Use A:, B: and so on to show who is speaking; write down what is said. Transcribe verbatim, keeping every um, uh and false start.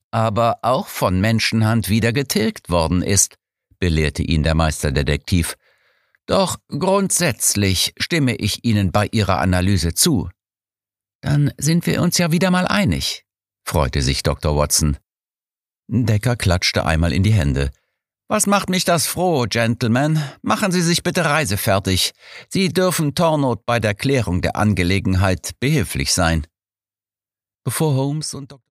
A: aber auch von Menschenhand wieder getilgt worden ist, belehrte ihn der Meisterdetektiv. Doch grundsätzlich stimme ich Ihnen bei Ihrer Analyse zu. Dann sind wir uns ja wieder mal einig, freute sich Doktor Watson. Decker klatschte einmal in die Hände. Was macht mich das froh, Gentlemen? Machen Sie sich bitte reisefertig. Sie dürfen Tornoth bei der Klärung der Angelegenheit behilflich sein. Bevor Holmes und Doktor